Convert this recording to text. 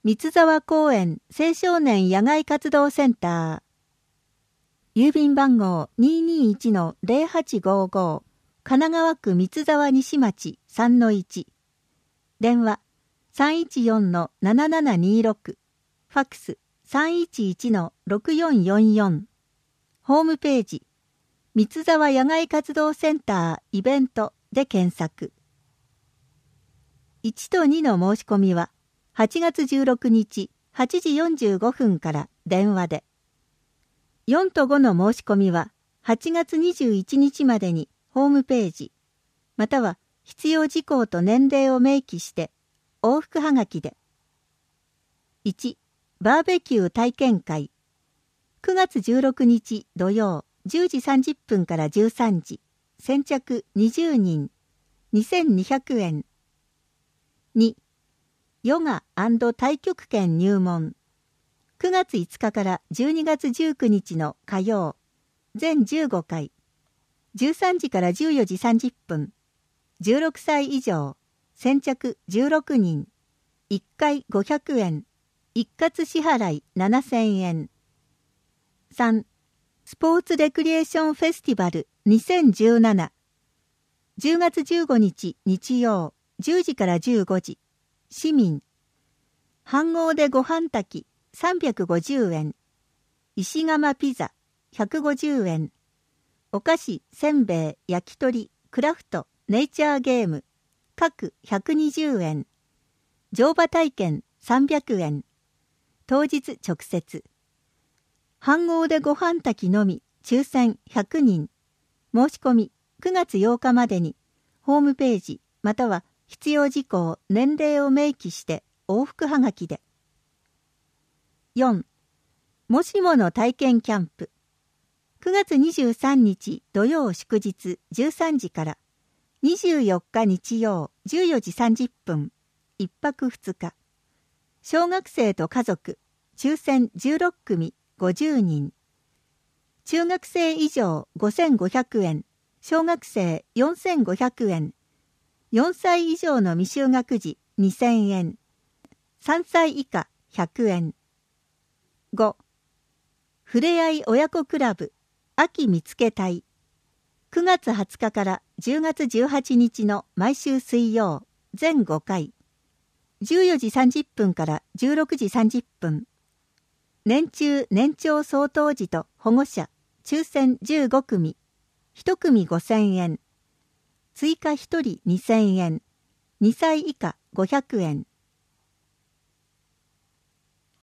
三沢公園青少年野外活動センター。郵便番号 221-0855 神奈川区三沢西町 3-1。電話 314-7726。ファックス 311-6444。ホームページ三沢野外活動センターイベントで検索。1と2の申し込みは8月16日8時45分から電話で。4と5の申し込みは8月21日までにホームページ、または必要事項と年齢を明記して往復はがきで。1、バーベキュー体験会。9月16日土曜10時30分から13時。先着20人。2200円。2、ヨガ&太極拳入門。9月5日から12月19日の火曜。全15回。13時から14時30分。16歳以上。先着16人。1回500円。一括支払い7000円。3、スポーツレクリエーションフェスティバル2017。10月15日日曜10時から15時。市民。飯盒でご飯炊き350円。石窯ピザ150円。お菓子、せんべい、焼き鳥、クラフト、ネイチャーゲーム各120円。乗馬体験300円。当日直接。飯盒でご飯炊きのみ抽選100人。申し込み9月8日までにホームページまたは必要事項年齢を明記して往復はがきで。4. もしもの体験キャンプ。9月23日土曜祝日13時から24日日曜14時30分。1泊2日。小学生と家族抽選16組50人。中学生以上5500円。小学生4500円。4歳以上の未就学児2000円。3歳以下100円。5. ふれあい親子クラブ秋見つけ隊。9月20日から10月18日の毎週水曜全5回。14時30分から16時30分。年中年長相当児と保護者抽選15組。1組5000円。追加1人2000円。2歳以下500円。